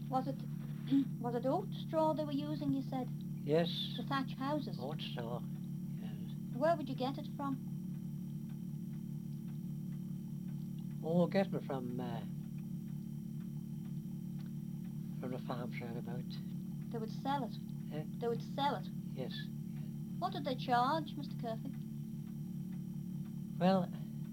Was it was it oat straw they were using, you said, Yes, to thatch houses? oat straw. Yes. Where would you get it from? Oh, get me from the farms round about. They would sell it. Eh? They would sell it. Yes. What did they charge, Mr. Curfew? Well,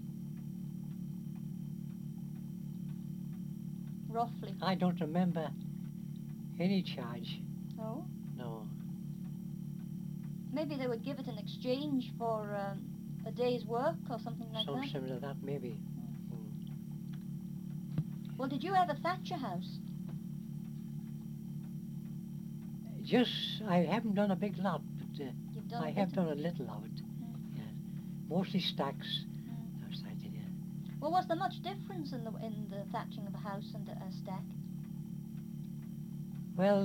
Roughly. I don't remember any charge. Oh? No. Maybe they would give it in exchange for a day's work or something like Some that. similar to that, maybe. Well, did you ever thatch a house? Just, I haven't done a big lot, but You've done I a have bit done a little of it. Yeah. Mostly stacks. I was thinking, yeah. Well, was there much difference in the thatching of a house and a stack? Well,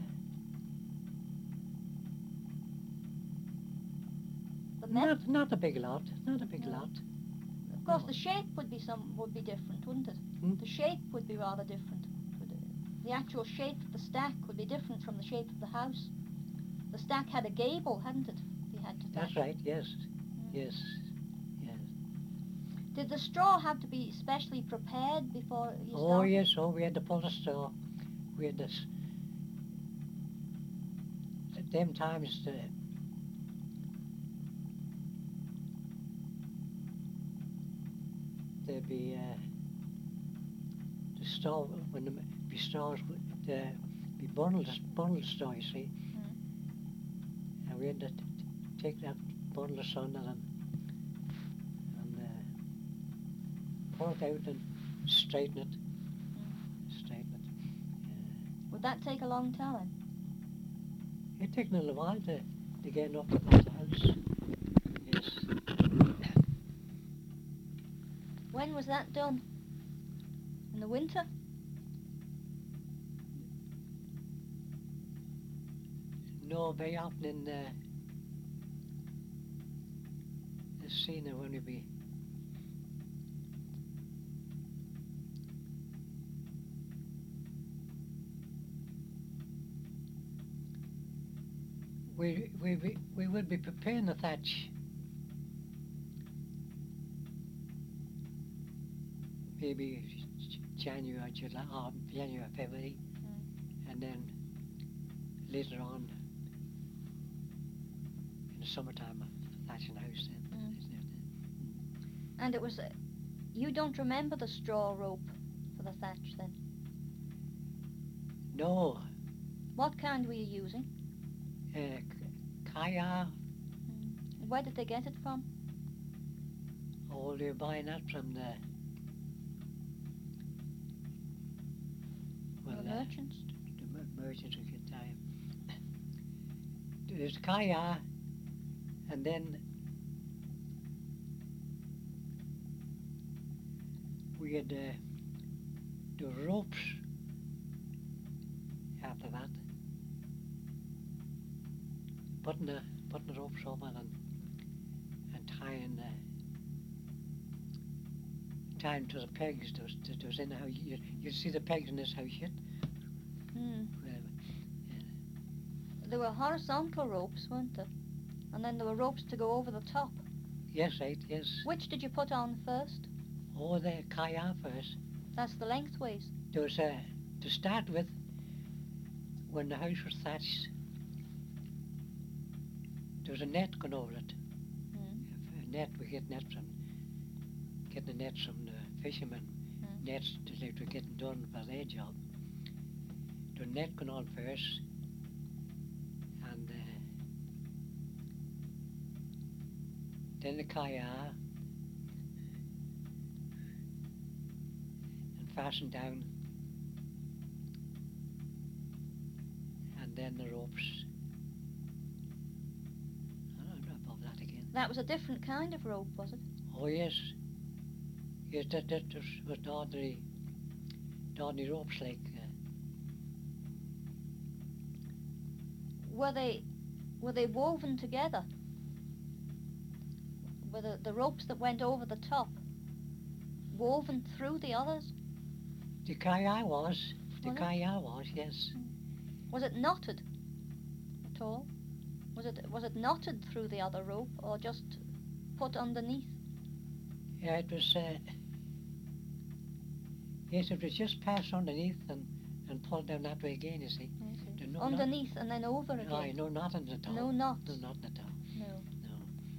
not a big lot. Not a big No. lot. Of course, No. the shape would be different, wouldn't it? Hmm? The shape would be rather different. The actual shape of the stack would be different from the shape of the house. The stack had a gable, hadn't it? You had to thatch. That's right. Yes. Yes. Yes. Did the straw have to be specially prepared before you Oh started? yes. Oh, we had to pull the straw. We had this. At them times, there'd be the straw when the be straws would be bundled straw. You see, and we had to take that bundle of straw and pull it out and straighten it. Straighten it. Would that take a long time? It took a little while to get up to that house. Yes. When was that done? In the winter? No, very often in the scene when we be we would be preparing the thatch maybe January, July, or January, February, and then later on in the summertime thatching the house then. And it was, you don't remember the straw rope for the thatch then? No. What kind were you using? Kaya. Where did they get it from? Oh, they were buying that from the merchants? The merchants who could tell you. There's Kaya, and then we had the ropes after that. Putting the ropes over and tying to the pegs. There was in the house. You see the pegs in this house yet? There were horizontal ropes, weren't there? And then there were ropes to go over the top. Yes, right, yes. Which did you put on first? Oh, the Kaya first. That's the lengthways. There was to start with, when the house was thatched, there was a net going over it. A net, we get nets from, getting the nets from the fishermen. Nets that they were getting done for their job. The net going on first, and then the Kaya, and fastened down, and then the ropes. Above that again. That was a different kind of rope, was it? Oh yes. Yes, that was ordinary ropes like. Were they woven together? Were the ropes that went over the top woven through the others? The Kaya was. The Was it? kaya was, yes. Was it knotted at all? Was it knotted through the other rope or just put underneath? Yeah, it was, yes, it was just passed underneath and pulled down that way again, you see. I see. There's no Underneath and then over again? Aye, no knotting at all. No knots? No knotting at all. No. No.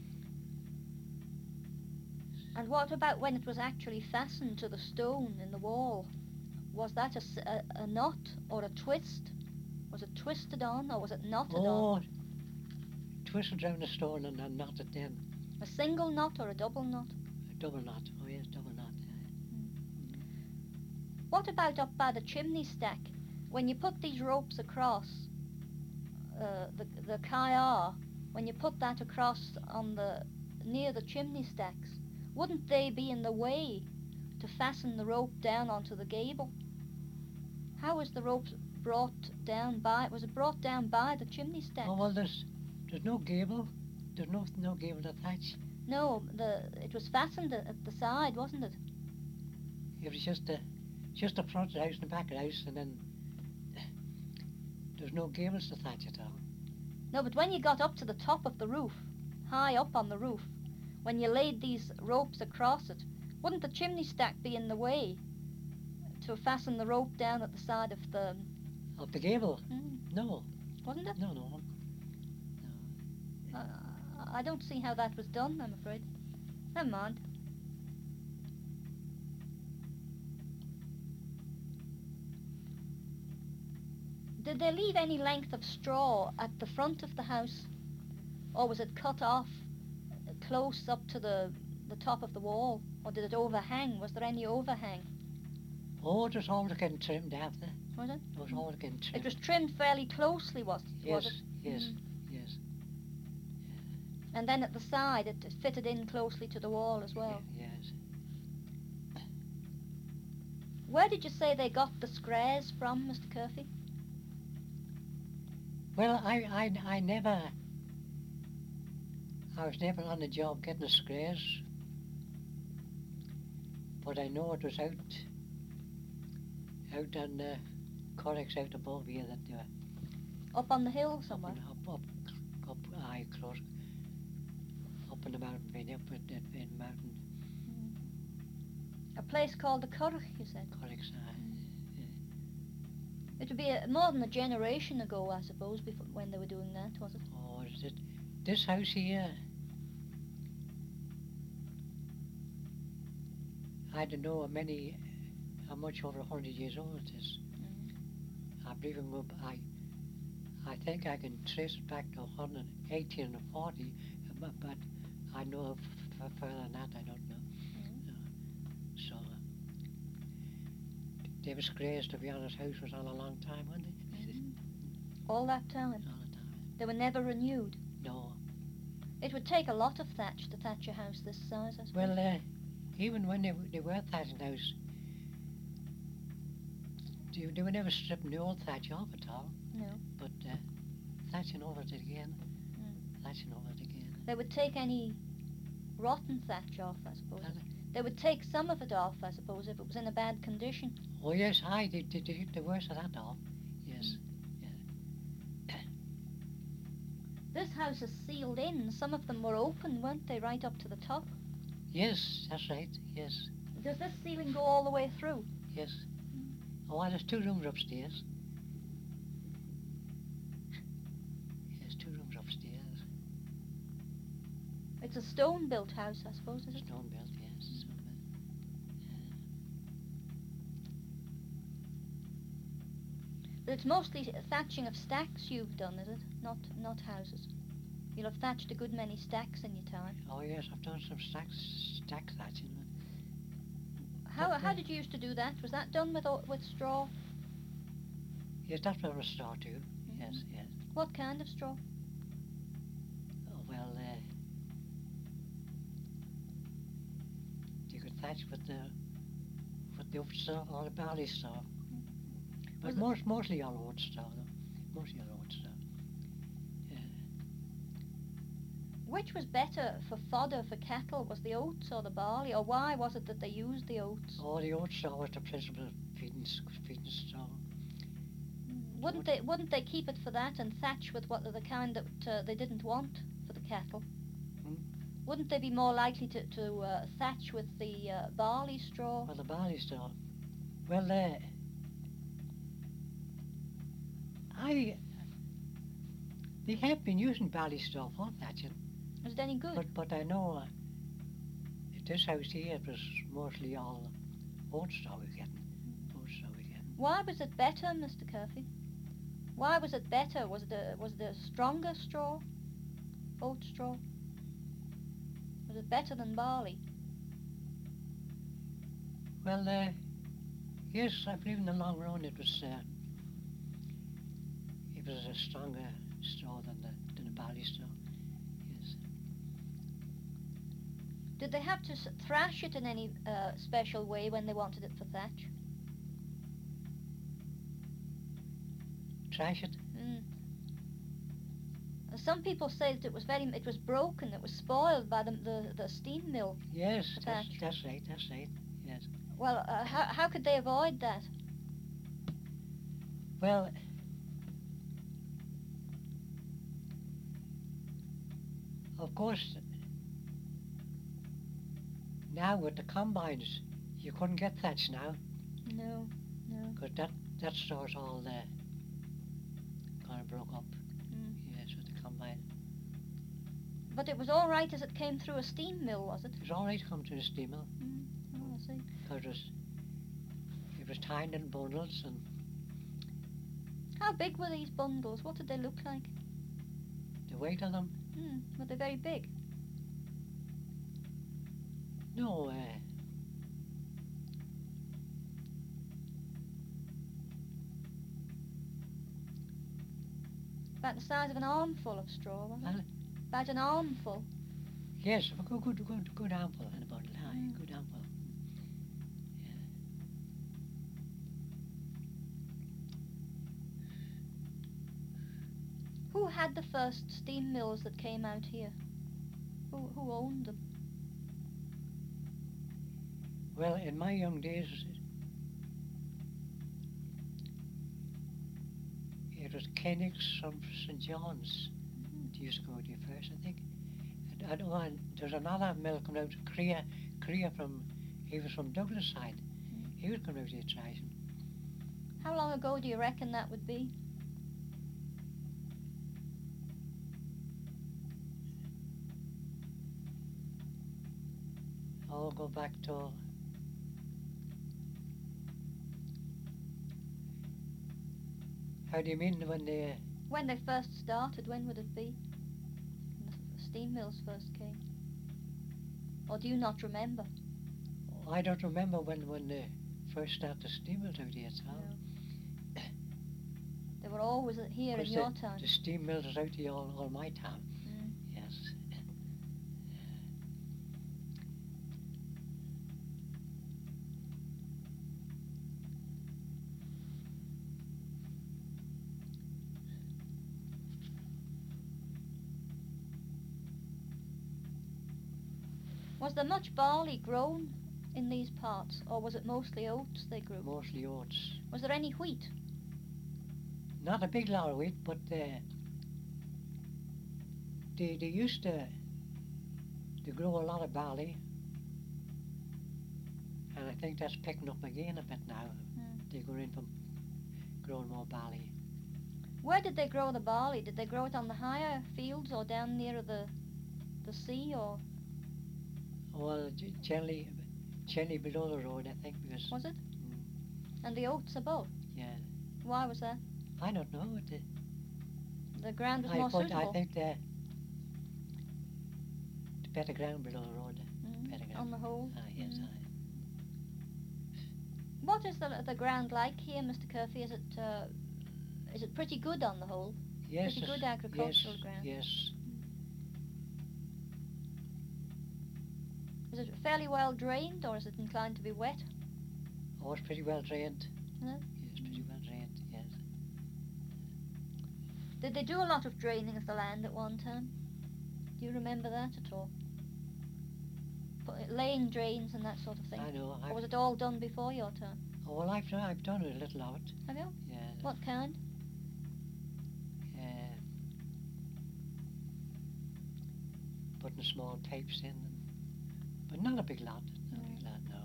And what about when it was actually fastened to the stone in the wall? Was that a knot or a twist? Was it twisted on or was it knotted on? Oh, twisted round the stone and then knotted then. A single knot or a double knot? A double knot. Oh, yes, double knot. What about up by the chimney stack? When you put these ropes across, the kaya, when you put that across on near the chimney stacks, wouldn't they be in the way to fasten the rope down onto the gable? How was the rope brought down by? Was it brought down by the chimney stacks? Oh, well, there's no gable. There's no gable to thatch. No, it was fastened at the side, wasn't it? It was just the front of the house and the back of the house, and then there's no gables to thatch at all. No, but when you got up to the top of the roof, high up on the roof, when you laid these ropes across it, wouldn't the chimney stack be in the way to fasten the rope down at the side of the... Of the gable? No. Wasn't it? No. I don't see how that was done, I'm afraid. Never mind. Did they leave any length of straw at the front of the house? Or was it cut off close up to the top of the wall? Or did it overhang? Was there any overhang? Oh, it was all getting trimmed after. Was it? It was all getting trimmed. It was trimmed fairly closely, was it? Yes, yes. And then at the side, it fitted in closely to the wall as well. Yes. Where did you say they got the squares from, Mr. Curfew? Well, I was never on the job getting the squares, but I know it was out on the Corrix out above here that they were. Up on the hill somewhere? Up, close. Up in the mountain, maybe up in the mountain. A place called the Corrich, you said? Corrix, It would be more than a generation ago, I suppose, before, when they were doing that, was it? Oh, is it? This house here, I don't know how much over 100 years old it is. I believe I think I can trace it back to 118 and 40, but I know further than that, I don't know. So, Davis Gray's, to be honest, house was on a long time, wasn't it? All that time? All the time. They were never renewed? No. It would take a lot of thatch to thatch a house this size, I suppose. Well, even when they were thatching the house, they were never stripping the old thatch off at all. No. But thatching over it again. Thatching over it again. They would take any rotten thatch off, I suppose. They would take some of it off, I suppose, if it was in a bad condition. Oh, yes, they took the worst of that off. Yes. This house is sealed in. Some of them were open, weren't they, right up to the top? Yes, that's right, yes. Does this ceiling go all the way through? Yes. Oh, there's 2 rooms upstairs. Yes, 2 rooms upstairs. It's a stone-built house, I suppose, is it? Stone-built, yes. Stone-built. But it's mostly thatching of stacks you've done, is it? Not houses. You'll have thatched a good many stacks in your time. Oh, yes, I've done some stack thatching. How did you used to do that? Was that done with straw? Yes, that's with straw too. Yes. What kind of straw? Oh, well, you could thatch with the old straw or the barley straw. But mostly all old straw, though. Mostly all old straw. Which was better for fodder for cattle? Was the oats or the barley? Or why was it that they used the oats? Oh, the old straw was the principal feeding straw. Wouldn't they keep it for that and thatch with what the kind that they didn't want for the cattle? Hmm? Wouldn't they be more likely to thatch with the barley straw? Well, the barley straw. Well, they have been using barley straw for thatching. Is it any good? But I know at this house here it was mostly all oat straw we're getting. Oat straw we're getting. Why was it better, Mr. Curfew? Why was it better? Was it a stronger straw? Oat straw? Was it better than barley? Well, yes, I believe in the long run it was a stronger straw than the barley straw. Yes. Did they have to thrash it in any special way when they wanted it for thatch? Trash it? Mm. Some people say that it was broken, it was spoiled by the steam mill. Yes, thatch. that's right. Yes. Well, how could they avoid that? Well, of course, now with the combines, you couldn't get thatch now. No. Because that straw's all kind of broke up. Mm. Yes, with the combine. But it was all right as it came through a steam mill, was it? It was all right to come to the steam mill. Mm. Oh, I see. Because it was tied in bundles and... How big were these bundles? What did they look like? The weight of them? Were they very big? No, About the size of an armful of straw, wasn't it? Well, About an armful. yes, a good armful in a bundle. Aye, good armful. Yeah. Who had the first steam mills that came out here? Who owned them? Well, in my young days, it was Koenigs from St. John's. They used to go there first, I think. And there's another mill coming out, Crea he was from Douglas side. He was coming out here thrashing. How long ago do you reckon that would be? I'll go back to... How do you mean when they... When they first started, when would it be? When the steam mills first came? Or do you not remember? I don't remember when they first started the steam mills out here, so... No. They were always here in your time. The steam mills was out here all my time. Yes. Was there much barley grown in these parts, or was it mostly oats they grew? Mostly oats. Was there any wheat? Not a big lot of wheat, but they used to grow a lot of barley, and I think that's picking up again a bit now. They go in from growing more barley. Where did they grow the barley? Did they grow it on the higher fields or down near the sea, or? Well, generally below the road, I think, because... Was it? And the oats above? Yeah. Why was that? I don't know. The ground was more suitable? I think the better ground below the road. Better ground. On the whole? Yes, What is the ground like here, Mr. Curfew? Is it pretty good on the whole? Yes. Pretty good agricultural ground? Yes. Is it fairly well drained, or is it inclined to be wet? Oh, it's pretty well drained. Huh? Yes, pretty well drained, yes. Did they do a lot of draining of the land at one time? Do you remember that at all? Laying drains and that sort of thing? I know. Or was it all done before your time? Oh, well, I've done a little of it. Have you? Yeah. What kind? putting small pipes in, but not a big lot. Not a big lot, no.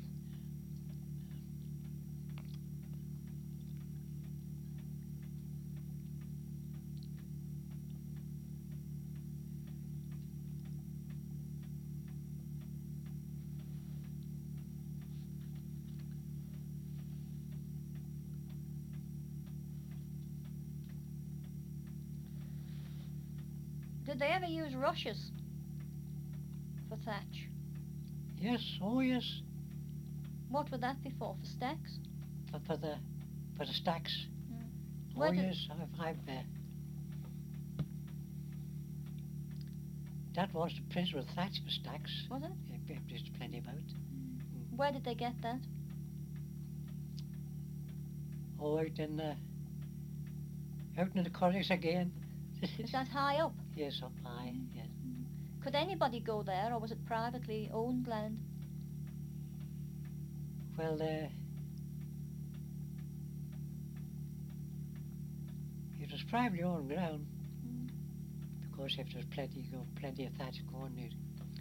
Did they ever use rushes for thatch? Yes, oh yes. What would that be for stacks? For the stacks. Oh Where did- yes, I've that was the principal thatch for stacks. Was it? There's plenty about. Where did they get that? Oh, out in the corridors again. Is that high up? Yes, up high. Yes. Could anybody go there, or was it privately owned land? Well, it was privately owned ground because if there's plenty of thatch going there.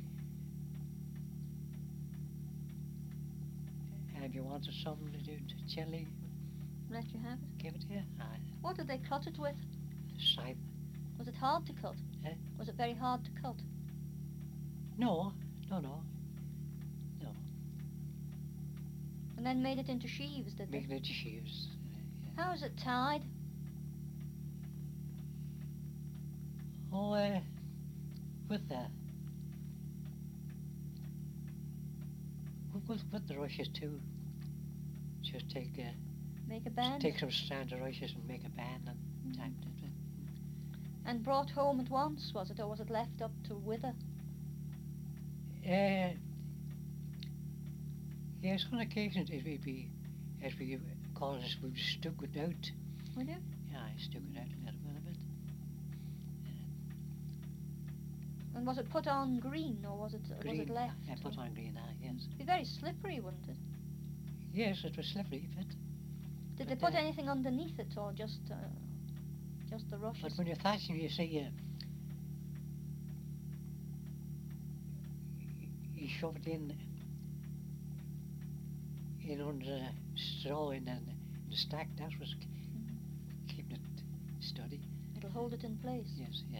And if you wanted something to do to chili, Let you have it. give it to you. What did they cut it with? Scythe. Was it hard to cut? Eh? Was it very hard to cut? No. And then made it into sheaves, did they? Making it to sheaves. How is it tied? Oh, with the with the rushes too. Just take Make a band? take some strands of rushes and make a band and type it. And brought home at once, was it, or was it left up to wither? Yes, on occasion it would be, as we call it, we would stuck it out. Would you? Yeah, I stuck it out a little bit. And was it put on green, or was it left? I put on green, yes. It'd be very slippery, wouldn't it? Yes, it was slippery a bit. Did they But, put anything underneath it, or just the rushes? But when you're thatching, you see, you shove it in under the straw in the stack. That was keeping it steady. It'll hold it in place. Yes, yeah.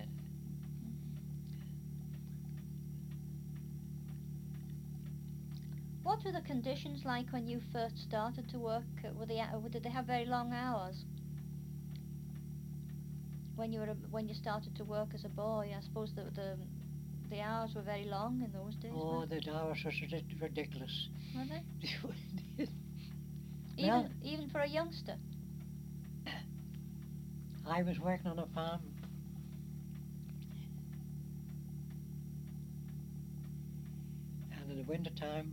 What were the conditions like when you first started to work? Did they have very long hours? When you started to work as a boy, I suppose the hours were very long in those days. Oh, weren't the hours was ridiculous. they? Were they? Well, Even for a youngster. I was working on a farm. And in the winter time,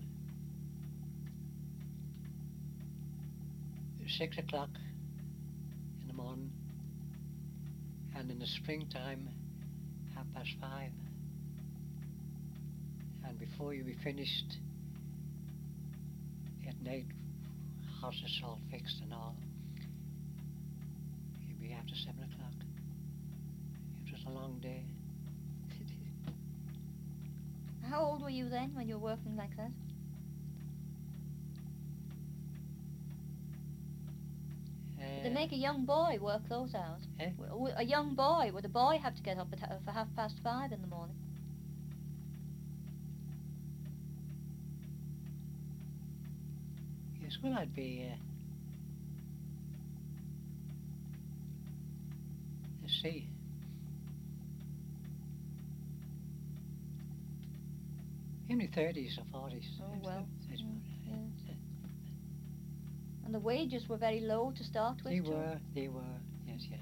6 o'clock in the morning, and in the springtime, 5:30. And before you be finished at night, houses all fixed and all, you'd be after 7 o'clock. It was a long day. How old were you then when you were working like that? Did they make a young boy work those hours? Eh? A young boy, would a boy have to get up for 5:30 in the morning? Yes, well, I'd be, let's see, in my 30s or 40s. Oh, well. That's Mm, about it. yes. And the wages were very low to start with, They too. were, yes, yeah.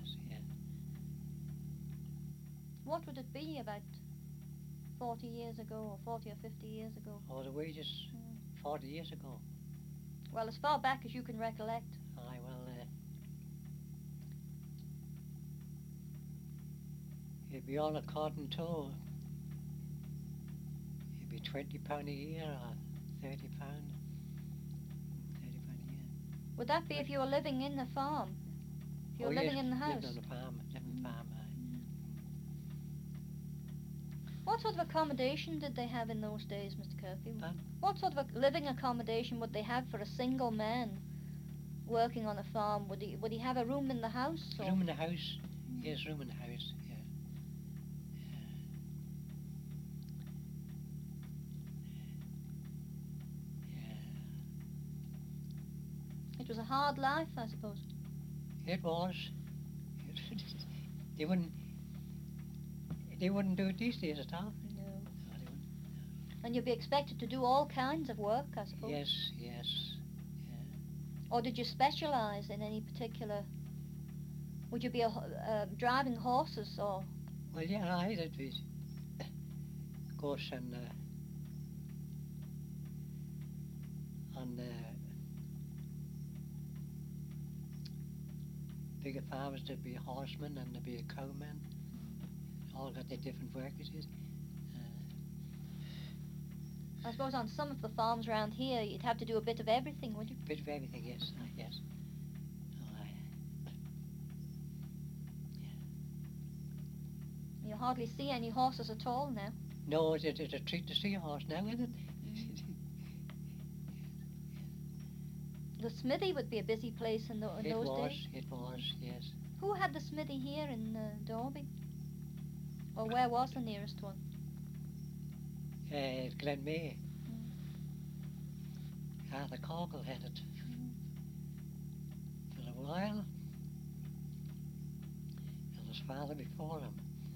What would it be about 40 years ago, or 40 or 50 years ago? Oh, the wages 40 years ago. Well, as far back as you can recollect. Aye, well, it'd be all according to, it'd be £20 a year or £30. £30 a year. Would that be if you were living in the farm? If you were living in the house? Living on the farm, living on the farm, aye. What sort of accommodation did they have in those days, Mr. Kirkby? Pardon? What sort of a living accommodation would they have for a single man working on a farm? Would he have a room in the house? Or? Room in the house. Yes, room in the house. Yeah. It was a hard life, I suppose. It was. They wouldn't do it these days at all. No. No, they wouldn't. And you'd be expected to do all kinds of work, I suppose. Yes, yes. Yeah. Or did you specialise in any particular? Would you be driving horses or? Well, yeah, I did it. Of course, on the bigger farms there'd be a horseman and there'd be a cowman. All got their different work it is. I suppose on some of the farms around here you'd have to do a bit of everything, would you? Bit of everything, yes, yes. Oh, You hardly see any horses at all now. no, it's a treat to see a horse now, isn't it? The smithy would be a busy place in those days. It was, yes. Who had the smithy here in Derby? Or where was the nearest one? Glenmay. Arthur Cockle had it for a while, and his father before him.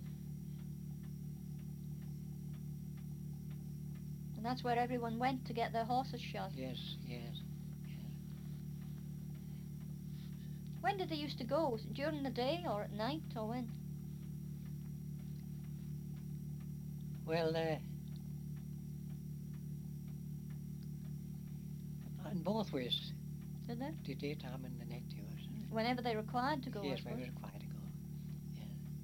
And that's where everyone went to get their horses shod. Yes, yes. When did they used to go? Was it during the day or at night or when? Well, in both ways. Did they? The daytime and the night, yes. Whenever they required to go. Yes, I when we suppose. were required to go. Yeah.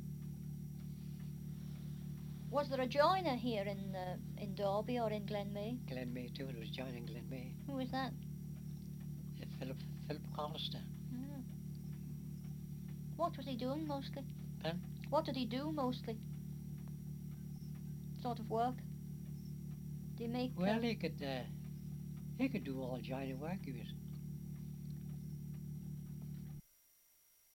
Was there a joiner here in Derby or in Glenmay? Glenmay too. It was joining Glenmay. Who was that? Philip Hollister. Ah. What was he doing mostly? Pardon? What did he do mostly? Sort of work? Did he make? Well, he could do all joining work. He was